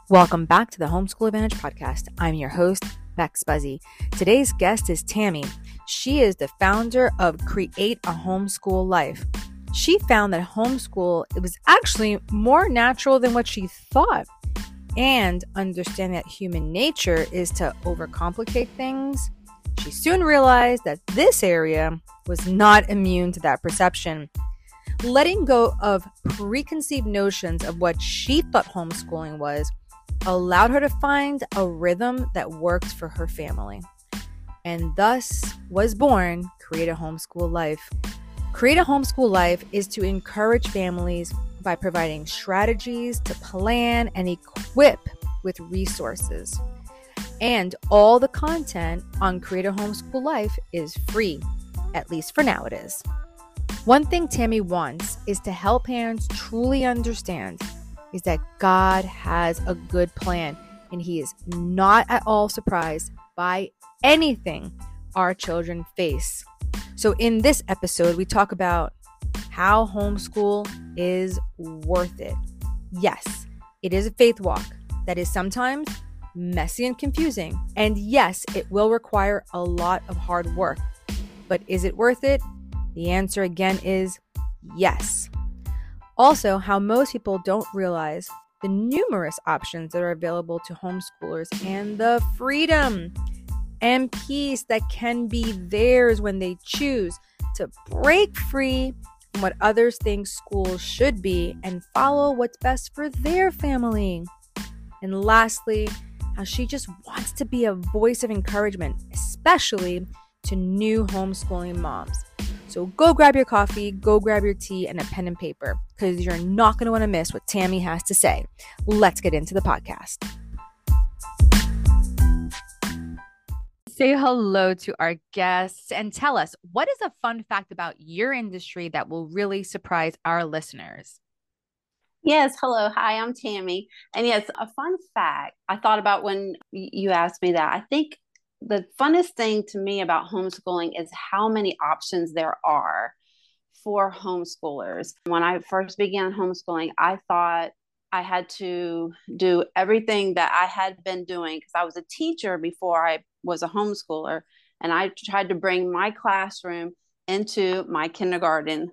Welcome back to the Homeschool Advantage podcast. I'm your host, Bex Buzzy. Today's guest is Tammy. She is the founder of Create a Homeschool Life. She found that homeschool, it was actually more natural than what she thought. And understand that human nature is to overcomplicate things. She soon realized that this area was not immune to that perception. Letting go of preconceived notions of what she thought homeschooling was allowed her to find a rhythm that worked for her family. And thus was born Create a Homeschool Life. Create a Homeschool Life is to encourage families by providing strategies to plan and equip with resources. And all the content on Create a Homeschool Life is free, at least for now it is. One thing Tammy wants is to help parents truly understand is that God has a good plan and He is not at all surprised by anything our children face. So in this episode, we talk about how homeschool is worth it. Yes, it is a faith walk that is sometimes messy and confusing. And yes, it will require a lot of hard work. But is it worth it? The answer again is yes. Also, how most people don't realize the numerous options that are available to homeschoolers and the freedom and peace that can be theirs when they choose to break free from what others think schools should be and follow what's best for their family. And lastly, how she just wants to be a voice of encouragement, especially to new homeschooling moms. So go grab your coffee, go grab your tea, and a pen and paper, because you're not going to want to miss what Tammy has to say. Let's get into the podcast. Say hello to our guests and tell us, what is a fun fact about your industry that will really surprise our listeners? Yes, hello. Hi, I'm Tammy. And yes, a fun fact I thought about when you asked me that. I think the funnest thing to me about homeschooling is how many options there are for homeschoolers. When I first began homeschooling, I thought I had to do everything that I had been doing because I was a teacher before I was a homeschooler. And I tried to bring my classroom into my kindergarten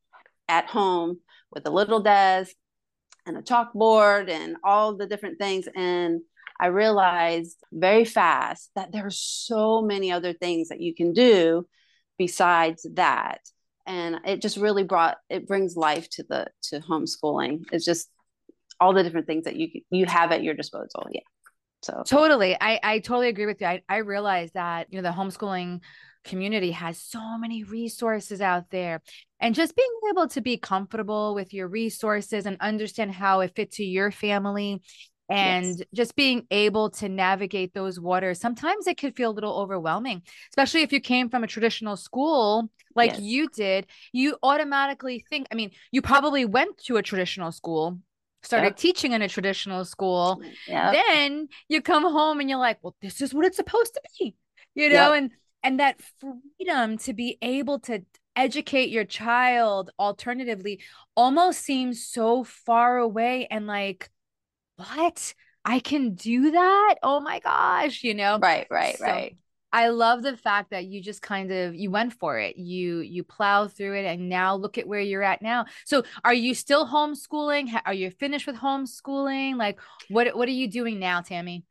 at home with a little desk and a chalkboard and all the different things. And I realized very fast that there's so many other things that you can do besides that. And it just really brings life to homeschooling. It's just all the different things that you have at your disposal. Yeah. So Totally. I totally agree with you. I realize that, the homeschooling community has so many resources out there, and just being able to be comfortable with your resources and understand how it fits to your family yes. and just being able to navigate those waters. Sometimes it could feel a little overwhelming, especially if you came from a traditional school like Yes. you did. You automatically think, you probably went to a traditional school, started Yep. teaching in a traditional school. Yep. Then you come home and you're like, well, this is what it's supposed to be, Yep. and that freedom to be able to educate your child alternatively almost seems so far away and like, what? I can do that? Oh my gosh. Right. Right. So Right. I love the fact that you just you went for it. You plowed through it and now look at where you're at now. So are you still homeschooling? Are you finished with homeschooling? Like what are you doing now, Tammy?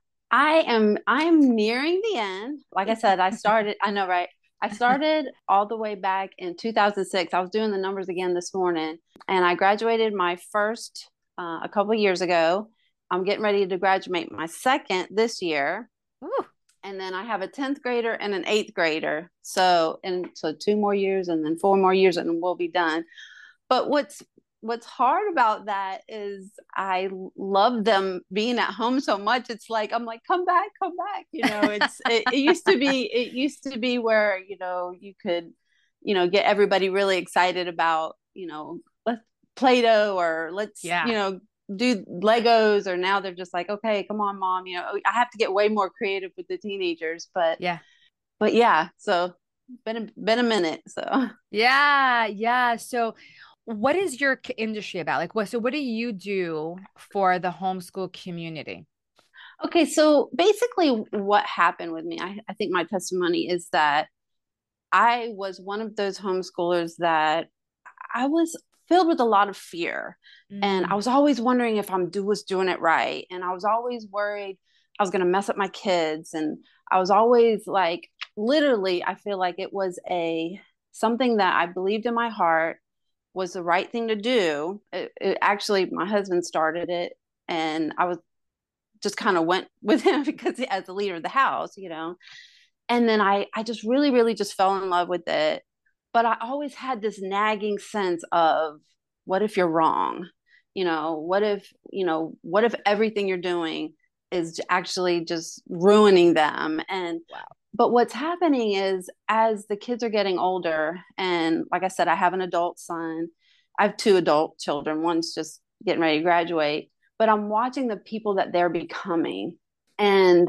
I'm nearing the end. Like I said, I know, right? I started all the way back in 2006. I was doing the numbers again this morning, and I graduated my first a couple of years ago. I'm getting ready to graduate my second this year. Ooh. And then I have a 10th grader and an 8th grader. So 2 more years and then 4 more years and we'll be done. But what's hard about that is I love them being at home so much. It's like I'm like, come back, come back. It used to be where you could get everybody really excited about let's Play-Doh or let's Yeah. do Legos, or now they're just like, okay, come on, mom. I have to get way more creative with the teenagers, but Yeah. yeah. So been a minute. So Yeah. Yeah. So what is your industry about? Like, what do you do for the homeschool community? Okay, so basically, what happened with me, I think my testimony is that I was one of those homeschoolers that I was filled with a lot of fear. And I Mm. was always wondering if was doing it right. And I was always worried I was going to mess up my kids. And I was always like, literally, I feel like it was something that I believed in my heart was the right thing to do. Actually, my husband started it, and I was just kind of went with him because as the leader of the house. And then I just really, really just fell in love with it. But I always had this nagging sense of, what if you're wrong? What if everything you're doing is actually just ruining them? And Wow. but what's happening is, as the kids are getting older, and like I said, I have an adult son. I have two adult children. One's just getting ready to graduate, but I'm watching the people that they're becoming. And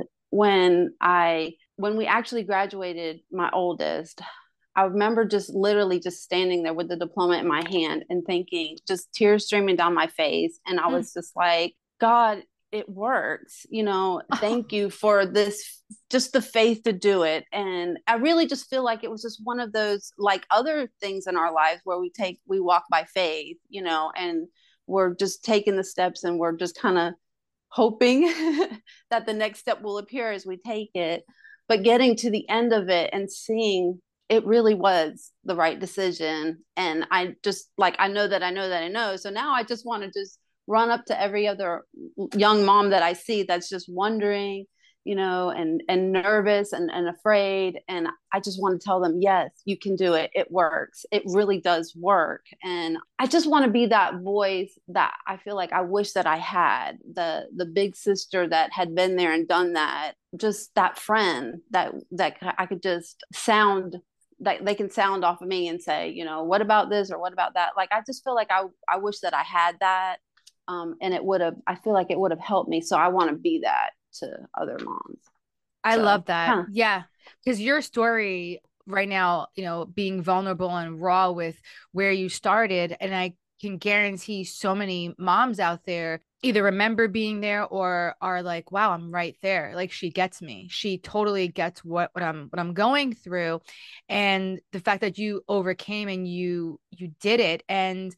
when we actually graduated my oldest, I remember just literally just standing there with the diploma in my hand and thinking, just tears streaming down my face. And I Mm. was just like, God, it works. Thank you for this, just the faith to do it. And I really just feel like it was just one of those, like other things in our lives where we walk by faith, and we're just taking the steps, and we're just kind of hoping that the next step will appear as we take it. But getting to the end of it and seeing it really was the right decision. And I just like, I know that I know that I know. So now I just want to just run up to every other young mom that I see that's just wondering, and nervous and afraid. And I just want to tell them, yes, you can do it. It works. It really does work. And I just want to be that voice that I feel like I wish that I had, the big sister that had been there and done that, just that friend that I could just sound, that they can sound off of me and say, what about this or what about that? Like, I just feel like I wish that I had that. And I feel like it would have helped me. So I want to be that to other moms. I So love that. kind of, Yeah. Because your story right now, being vulnerable and raw with where you started, and I can guarantee so many moms out there either remember being there or are like, wow, I'm right there. Like she gets me. She totally gets what I'm going through. And the fact that you overcame and you did it, and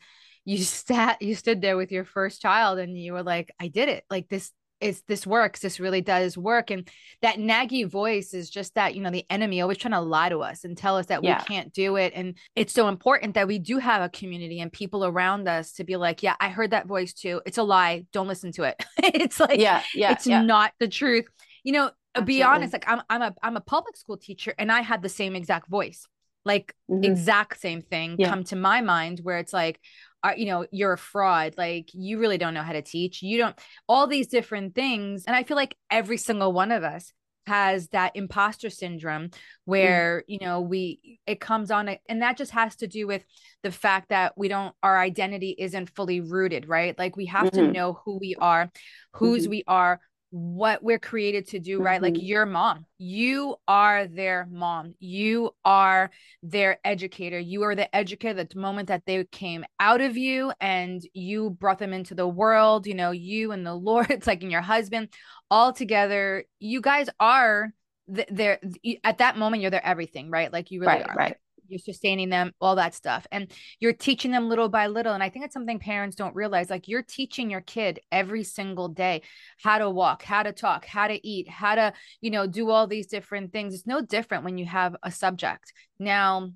you stood there with your first child and you were like, I did it. Like this works. This really does work. And that naggy voice is just that, the enemy always trying to lie to us and tell us that we yeah, can't do it. And it's so important that we do have a community and people around us to be like, yeah, I heard that voice too. It's a lie. Don't listen to it. It's like, yeah, yeah, it's yeah, not the truth. Be honest, absolutely. like I'm a public school teacher and I had the same exact voice, like Hmm. exact same thing Yeah. come to my mind where it's like, you're a fraud. Like you really don't know how to teach. You don't, all these different things. And I feel like every single one of us has that imposter syndrome Mm-hmm. where, it comes on and that just has to do with the fact that our identity isn't fully rooted, right? Like we have to Hmm. know who we are, whose Hmm. we are, what we're created to do, right? Like Hmm. your mom, you are their mom, you are their educator, you are the educator at the moment that they came out of you and you brought them into the world, you and the Lord, it's like in your husband all together, you guys are there at that moment, you're their everything, right? Like you really Right, are, right. like you're sustaining them, all that stuff. And you're teaching them little by little. And I think it's something parents don't realize. Like you're teaching your kid every single day how to walk, how to talk, how to eat, how to, do all these different things. It's no different when you have a subject. Now,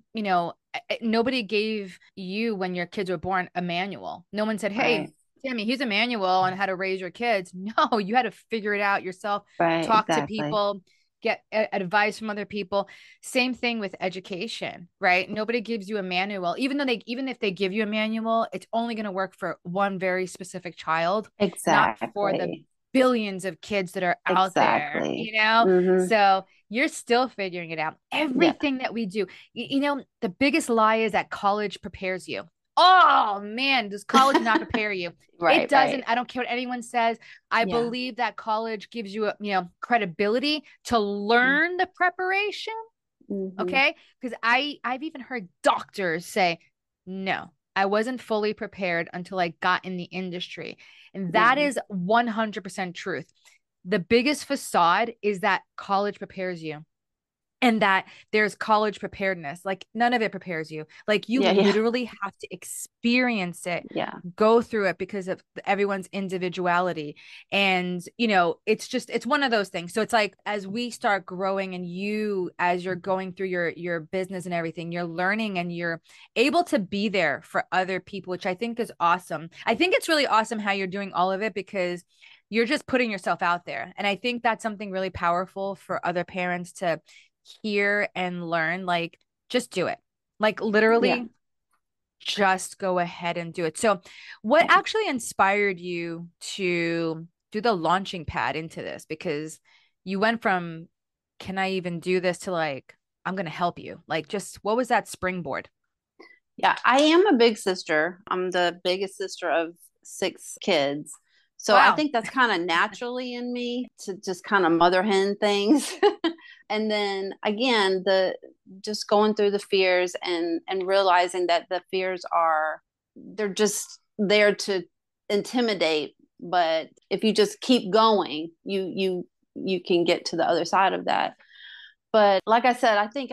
nobody gave you when your kids were born a manual. No one said, hey, Right, Tammy, here's a manual on how to raise your kids. No, you had to figure it out yourself, right, talk to exactly. people, get advice from other people. Same thing with education, right? Nobody gives you a manual. Even if they give you a manual, it's only going to work for one very specific child, not for the Exactly. billions of kids that are out there, Exactly. Hmm. So you're still figuring it out. Yeah. Everything that we do, the biggest lie is that college prepares you. Oh man, does college not prepare you? It Right, doesn't. right. I don't care what anyone says. I Yeah. believe that college gives you, credibility to learn the preparation. Hmm. Okay, because I've even heard doctors say, no, I wasn't fully prepared until I got in the industry. And Yeah. that is 100% truth. The biggest facade is that college prepares you and that there's college preparedness. Like none of it prepares you. Like you Yeah. Yeah. literally have to experience it, Yeah. go through it because of everyone's individuality. And, it's one of those things. So it's like as we start growing and as you're going through your business and everything, you're learning and you're able to be there for other people, which I think is awesome. I think it's really awesome how you're doing all of it because you're just putting yourself out there. And I think that's something really powerful for other parents to hear and learn. Like, just do it. Like, Yeah. literally, just go ahead and do it. So, what actually inspired you to do the launching pad into this? Because you went from, can I even do this to like, I'm going to help you. Like, just what was that springboard? Yeah, I am a big sister. I'm the biggest sister of six kids. So I Wow. think that's kind of naturally in me to just kind of mother hen things. And then again, the just going through the fears and realizing that the fears they're just there to intimidate, but if you just keep going, you can get to the other side of that. But like I said, I think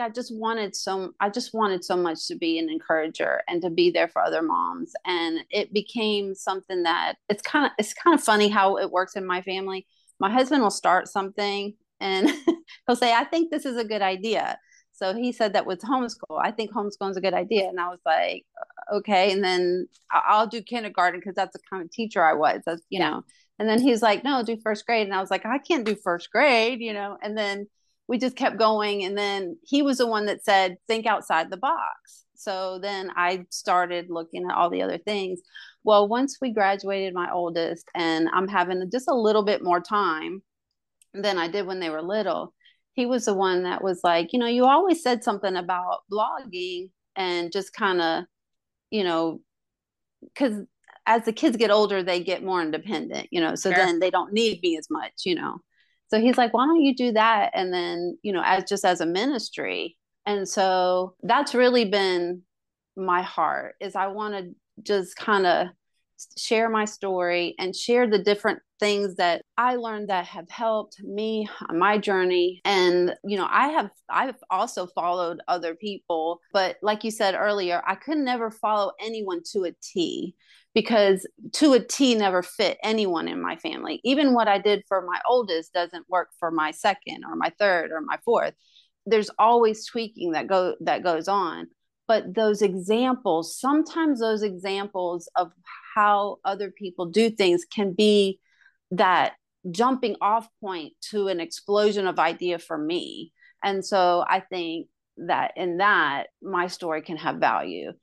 I just wanted so much to be an encourager and to be there for other moms. And it became something that it's kind of funny how it works in my family. My husband will start something and he'll say, I think this is a good idea. So he said that with homeschool, I think homeschooling is a good idea. And I was like, okay. And then I'll do kindergarten because that's the kind of teacher I was, Yeah. and then he's like, no, do first grade. And I was like, I can't do first grade, and then we just kept going. And then he was the one that said, think outside the box. So then I started looking at all the other things. Well, once we graduated my oldest, and I'm having just a little bit more time than I did when they were little, he was the one that was like, you always said something about blogging and just kind of, you know, because as the kids get older, they get more independent, so Sure. then they don't need me as much. So he's like, why don't you do that? And then, as a ministry. And so that's really been my heart is I want to just kind of share my story and share the different things that I learned that have helped me on my journey. And, I've also followed other people, but like you said earlier, I could never follow anyone to a T because to a T never fit anyone in my family. Even what I did for my oldest doesn't work for my second or my third or my fourth. There's always tweaking that goes on. But sometimes those examples of how other people do things can be that jumping off point to an explosion of idea for me. And so I think that in that my story can have value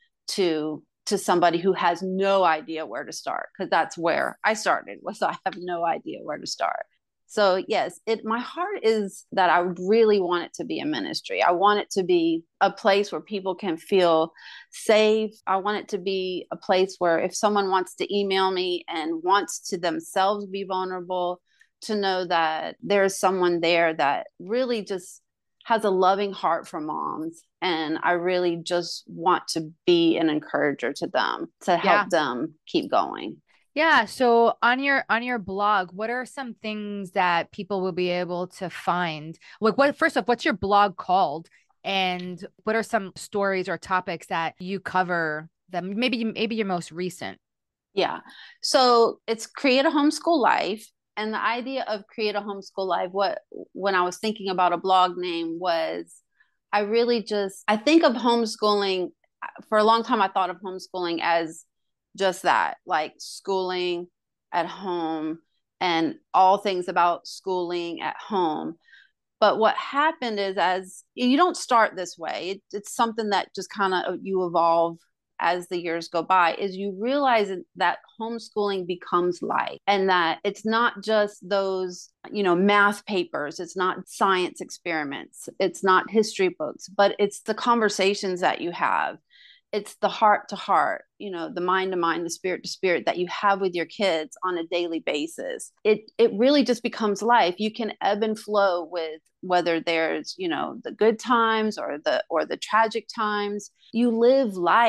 to somebody who has no idea where to start, because that's where I started, was I have no idea where to start. So yes, my heart is that I really want it to be a ministry. I want it to be a place where people can feel safe. I want it to be a place where if someone wants to email me and wants to themselves be vulnerable, to know that there's someone there that really just has a loving heart for moms. And I really just want to be an encourager to them, to Yeah. help them keep going. Yeah, so on your blog, what are some things that people will be able to find? Like what first off, what's your blog called? And what are some stories or topics that you cover that maybe your most recent? Yeah. So it's Create a Homeschool Life. And the idea of Create a Homeschool Life, when I was thinking about a blog name, was I think of homeschooling. For a long time I thought of homeschooling as just that, like schooling at home and all things about schooling at home. But what happened is, as you don't start this way, it's something that just kind of you evolve as the years go by, is you realize that homeschooling becomes life, and that it's not just those, math papers, it's not science experiments, it's not history books, but it's the conversations that you have. It's the heart to heart, the mind to mind, the spirit to spirit that you have with your kids on a daily basis. It really just becomes life. You can ebb and flow with whether there's, the good times or the tragic times. You live life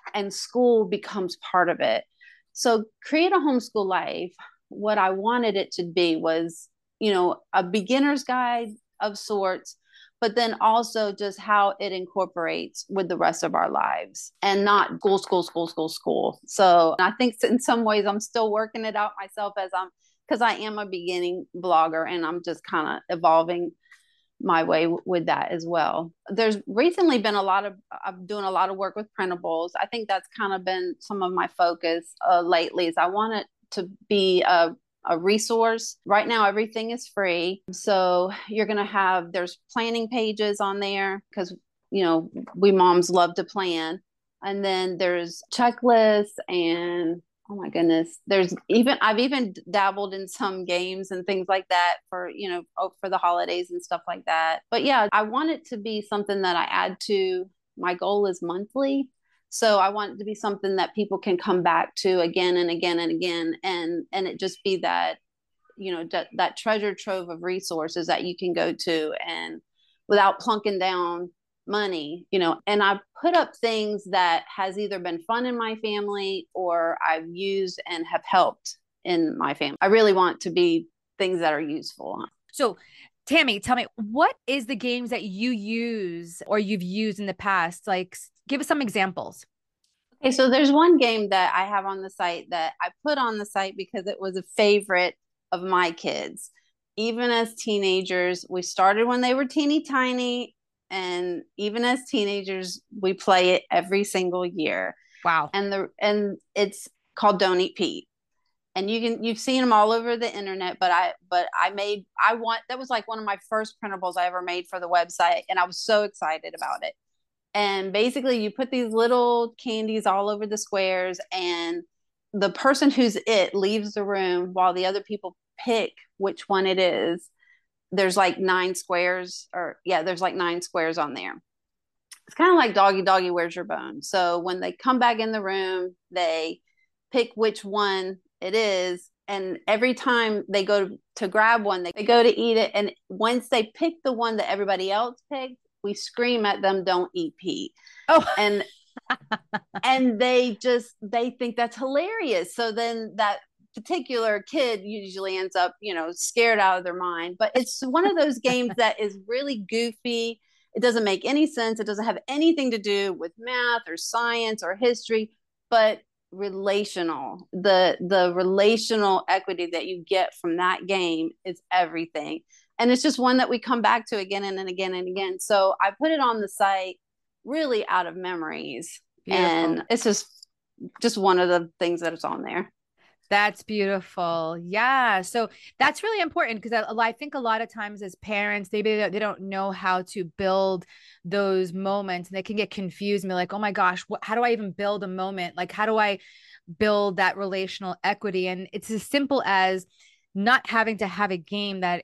and school becomes part of it. So Create a Homeschool Life, what I wanted it to be was, a beginner's guide of sorts, but then also just how it incorporates with the rest of our lives and not school, school, school, school, school. So I think in some ways I'm still working it out myself because I am a beginning blogger and I'm just kind of evolving my way with that as well. There's recently been I'm doing a lot of work with printables. I think that's kind of been some of my focus lately is I want it to be a resource. Right now, everything is free. So you're going to there's planning pages on there because, we moms love to plan. And then there's checklists and oh my goodness. I've even dabbled in some games and things like that for the holidays and stuff like that. But yeah, I want it to be something that I add to. My goal is monthly. So I want it to be something that people can come back to again and again and again. And it just be that, that treasure trove of resources that you can go to and without plunking down money, and I put up things that has either been fun in my family or I've used and have helped in my family. I really want to be things that are useful. So Tammy, tell me, what is the games that you use or you've used in the past? Like, give us some examples. Okay, so there's one game that I have on the site that I put on the site because it was a favorite of my kids. Even as teenagers, we started when they were teeny tiny. And even as teenagers, we play it every single year. Wow. And it's called Don't Eat Pete. And you've seen them all over the internet, but that was like one of my first printables I ever made for the website. And I was so excited about it. And basically you put these little candies all over the squares and the person who's it leaves the room while the other people pick which one it is. There's like 9 squares there's like 9 squares on there. It's kind of like doggy, doggy, where's your bone? So when they come back in the room, they pick which one it is. And every time they go to grab one, they go to eat it. And once they pick the one that everybody else picked, we scream at them, don't eat Pete. Oh, and they think that's hilarious. So then that particular kid usually ends up, scared out of their mind. But it's one of those games that is really goofy. It doesn't make any sense. It doesn't have anything to do with math or science or history, but relational. The relational equity that you get from that game is everything. And it's just one that we come back to again and again and again. So I put it on the site really out of memories. Beautiful. And it's just one of the things that is on there. That's beautiful. Yeah. So that's really important because I think a lot of times as parents, maybe they don't know how to build those moments and they can get confused and be like, oh my gosh, how do I even build a moment? Like, how do I build that relational equity? And it's as simple as not having to have a game that,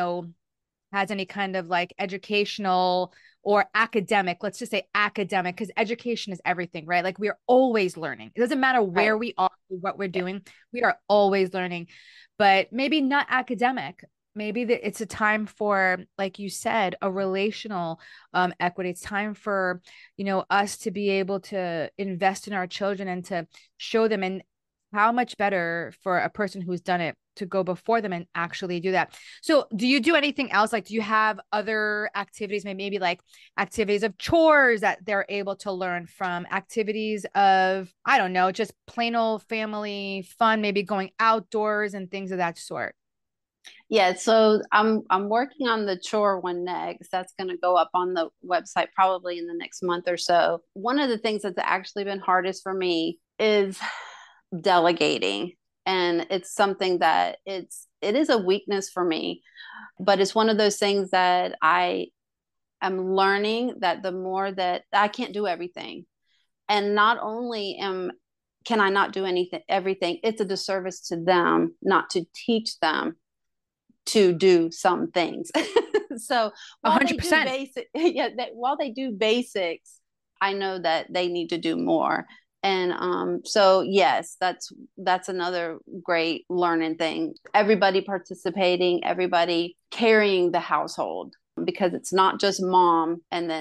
has any kind of like educational or academic, let's just say academic, because education is everything, right? Like we are always learning. It doesn't matter where we are, what we're doing, we are always learning, but maybe not academic. Maybe it's a time for, like you said, a relational equity. It's time for, us to be able to invest in our children and to show them, and how much better for a person who's done it to go before them and actually do that. So do you do anything else? Like, do you have other activities, maybe like activities of chores that they're able to learn from, activities of, I don't know, just plain old family fun, maybe going outdoors and things of that sort? Yeah, so I'm working on the chore one next. That's going to go up on the website probably in the next month or so. One of the things that's actually been hardest for me is delegating, and it's something that it is a weakness for me, but it's one of those things that I am learning that the more that I can't do everything, and not only can I not do everything, it's a disservice to them not to teach them to do some things. So while 100%. while they do basics, I know that they need to do more. And so yes, that's another great learning thing. Everybody participating, everybody carrying the household, because it's not just mom and then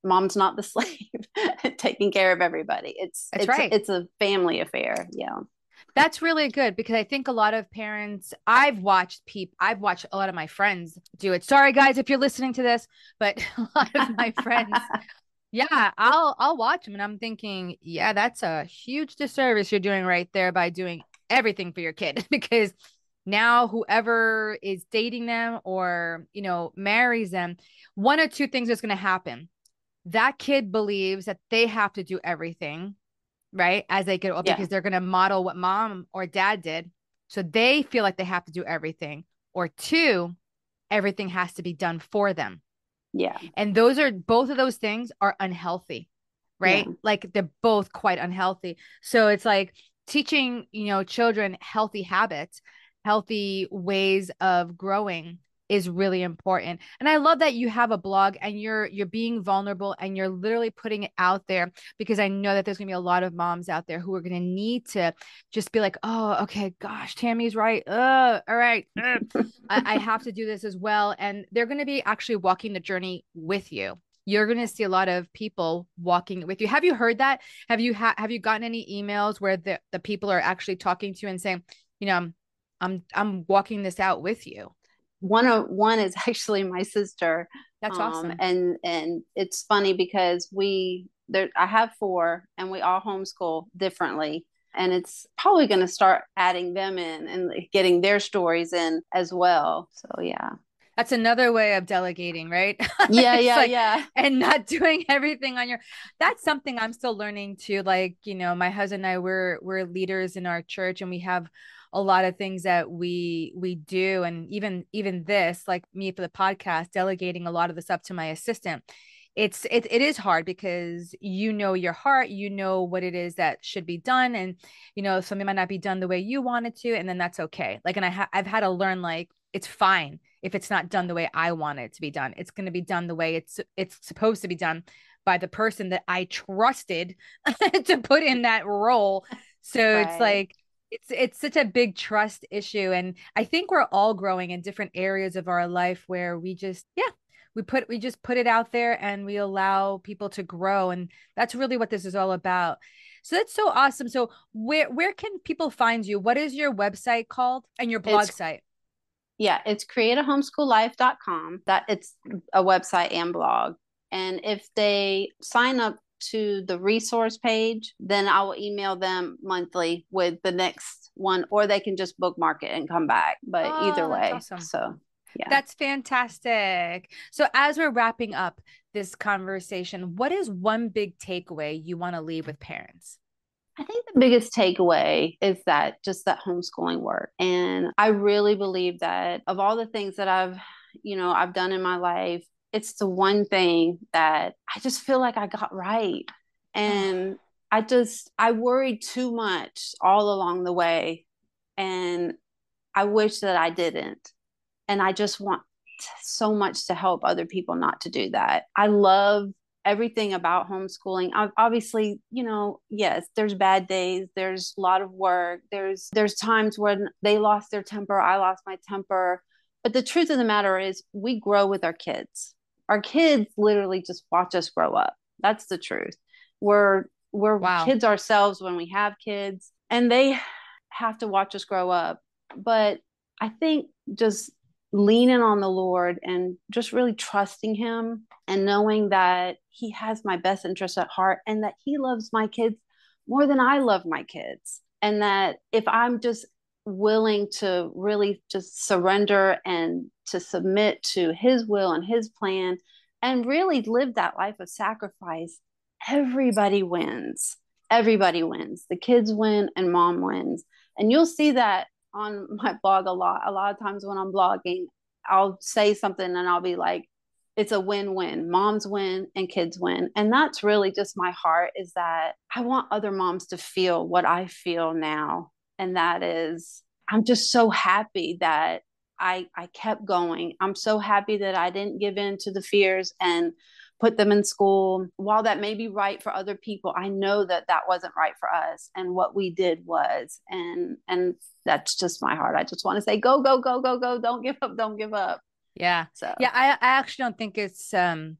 mom's not the slave taking care of everybody. That's right. It's a family affair. Yeah. That's really good because I think a lot of parents, I've watched a lot of my friends do it. Sorry guys if you're listening to this, but a lot of my friends, yeah, I'll watch them and I'm thinking, yeah, that's a huge disservice you're doing right there by doing everything for your kid because now whoever is dating them or, marries them, one or two things is going to happen. That kid believes that they have to do everything, right? As they get older, Yeah. because they're going to model what mom or dad did. So they feel like they have to do everything. Or two, everything has to be done for them. Yeah. And both of those things are unhealthy, Yeah. right? Like they're both quite unhealthy. So it's like teaching, children healthy habits, healthy ways of growing is really important. And I love that you have a blog and you're being vulnerable and you're literally putting it out there because I know that there's going to be a lot of moms out there who are going to need to just be like, "Oh, okay, gosh, Tammy's right. All right. I have to do this as well." And they're going to be actually walking the journey with you. You're going to see a lot of people walking with you. Have you heard that? Have you gotten any emails where the people are actually talking to you and saying, I'm walking this out with you? One is actually my sister. That's awesome. And it's funny because I have four and we all homeschool differently. And it's probably going to start adding them in and getting their stories in as well. So yeah. That's another way of delegating, right? Yeah, It's yeah, like, yeah. and not doing everything on your, that's something I'm still learning too. Like, my husband and I, we're leaders in our church and we have a lot of things that we do. And even this, like me for the podcast, delegating a lot of this up to my assistant. It is hard because your heart, what it is that should be done. And, something might not be done the way you want it to. And then that's okay. Like, and I've had to learn, like, it's fine if it's not done the way I want it to be done. It's going to be done the way it's supposed to be done by the person that I trusted to put in that role. So it's Right. like it's such a big trust issue, and I think we're all growing in different areas of our life where we just we just put it out there and we allow people to grow, and that's really what this is all about. So that's so awesome. So where can people find you? What is your website called and your blog It's site? Yeah, it's createahomeschoollife.com. That it's a website and blog. And if they sign up to the resource page, then I will email them monthly with the next one, or they can just bookmark it and come back. But either Oh, that's way, awesome. so yeah. That's fantastic. So, as we're wrapping up this conversation, what is one big takeaway you want to leave with parents? I think the biggest takeaway is that just that homeschooling work. And I really believe that of all the things that I've done in my life, it's the one thing that I just feel like I got right. Oh, And I worried too much all along the way. And I wish that I didn't. And I just want so much to help other people not to do that. I love everything about homeschooling. Obviously, yes, there's bad days, there's a lot of work, there's times when they lost their temper, I lost my temper. But the truth of the matter is we grow with our kids. Our kids literally just watch us grow up. That's the truth. We're wow. kids ourselves when we have kids, and they have to watch us grow up. But I think just leaning on the Lord and just really trusting Him and knowing that He has my best interest at heart and that He loves my kids more than I love my kids. And that if I'm just willing to really just surrender and to submit to His will and His plan and really live that life of sacrifice, everybody wins. Everybody wins. The kids win and mom wins. And you'll see that on my blog a lot. A lot of times when I'm blogging, I'll say something and I'll be like, it's a win-win. Moms win and kids win. And that's really just my heart, is that I want other moms to feel what I feel now. And that is, I'm just so happy that I kept going. I'm so happy that I didn't give in to the fears and put them in school. While that may be right for other people, I know that that wasn't right for us, and what we did was. And that's just my heart. I just want to say, go, go, go, go, go. Don't give up. Don't give up. Yeah. So Yeah. I actually don't think it's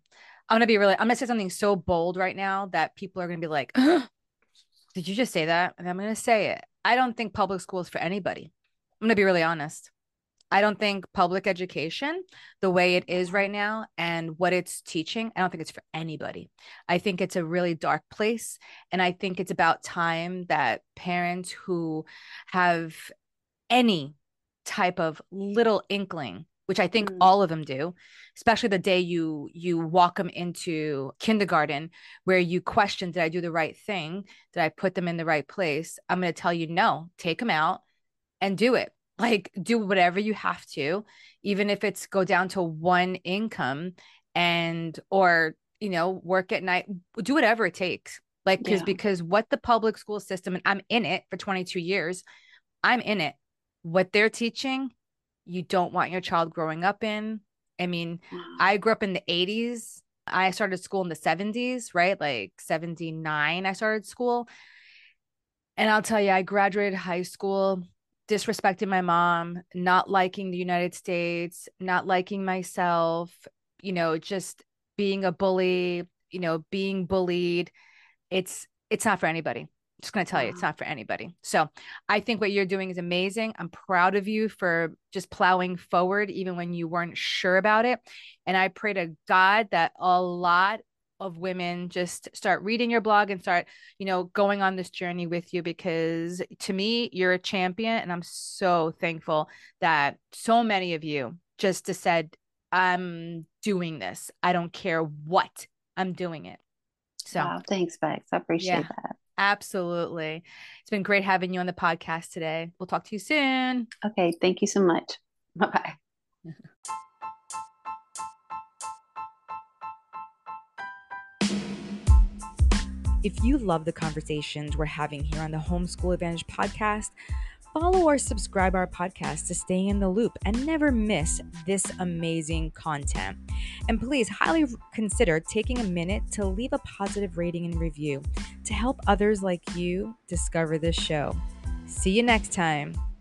I'm gonna say something so bold right now that people are gonna be like, did you just say that? And I'm gonna say it. I don't think public school is for anybody. I'm gonna be really honest. I don't think public education, the way it is right now and what it's teaching, I don't think it's for anybody. I think it's a really dark place. And I think it's about time that parents who have any type of little inkling, which I think Mm, all of them do, especially the day you walk them into kindergarten where you question, did I do the right thing? Did I put them in the right place? I'm going to tell you no, take them out and do it. Like do whatever you have to, even if it's go down to one income and or work at night, do whatever it takes. Like yeah. because what the public school system, and I'm in it for 22 years, I'm in it. What they're teaching, you don't want your child growing up in. I mean, Wow. I grew up in the 80s. I started school in the 70s, right? Like 79, I started school. And I'll tell you, I graduated high school disrespecting my mom, not liking the United States, not liking myself, just being a bully, being bullied. It's not for anybody. Just going to tell you, it's Wow. not for anybody. So I think what you're doing is amazing. I'm proud of you for just plowing forward, even when you weren't sure about it. And I pray to God that a lot of women just start reading your blog and start, going on this journey with you because to me, you're a champion. And I'm so thankful that so many of you just said, I'm doing this. I don't care what, I'm doing it. So, Wow. Thanks, Bex. I yeah, appreciate that. absolutely. It's been great having you on the podcast today. We'll talk to you soon. Okay. Thank you so much. Bye bye. If you love the conversations we're having here on the Homeschool Advantage podcast, follow or subscribe our podcast to stay in the loop and never miss this amazing content. And please highly consider taking a minute to leave a positive rating and review to help others like you discover this show. See you next time.